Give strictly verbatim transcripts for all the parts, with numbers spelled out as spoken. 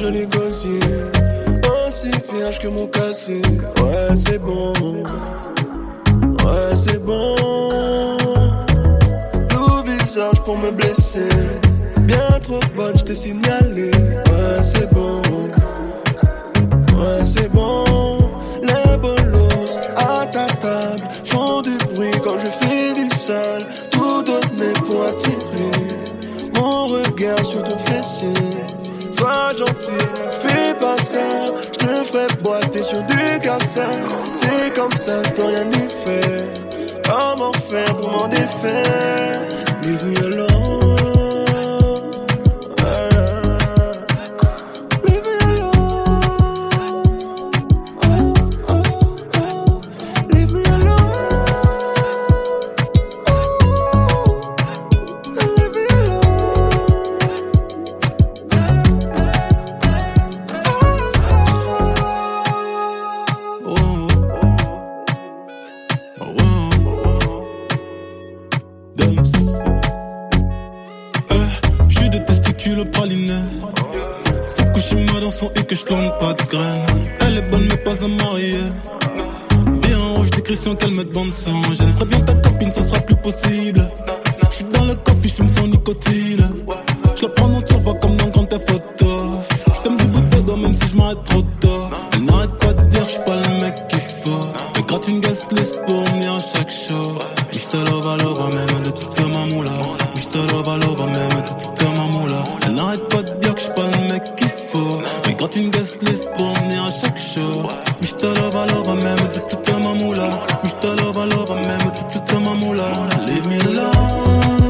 négocier. Aussi vierge que mon cassé. Ouais, c'est bon. Ouais, c'est bon. Tout visage pour me blesser. Bien trop bonne, je t'ai signalé. Ouais, c'est bon. Ouais, c'est bon. Les bolos à ta table font du bruit quand je fais du sale. Tout donné pour attirer mon regard sur ton fessier. Sois gentil, fais pas ça. Je te ferai boiter sur du cassa. C'est comme ça, je peux rien y faire. Comment faire pour m'en défaire? Leave me alone. Que je tourne pas de graines. Elle est bonne mais pas à marier. Bien en rouge décrétion qu'elle me demande sang. J'aimerais bien ta copine, ça sera plus possible. J'suis dans le coffee, j'fume son nicotine. J'la prends en turbo comme dans Grand Theft Auto. J't'aime du bout de dos même si j'm'arrête trop tôt. Elle n'arrête pas de dire j'suis pas le mec qu'il faut. Elle gratte une guest list pour venir à chaque show. J'te lova lova même de toute ma moula. J'te lova lova même de toute ma moula. Elle n'arrête pas de dire que j'suis pas le mec qu'il faut. Elle gratte une guest list pour venir à chaque show. J'te lova lova même de toute ma moula. J'te lova lova même de toute ma moula. Leave me alone.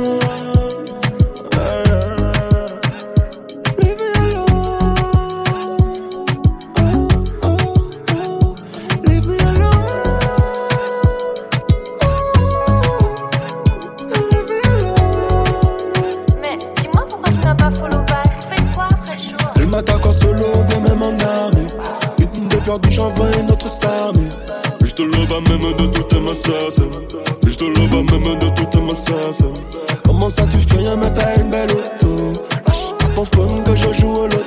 Du chanvre et notre sarme. Je te love même de toute ma sauce. Je te love même de toute ma sauce. Comment ça tu fais rien mais t'as une belle auto. À ton phone que je joue au loto.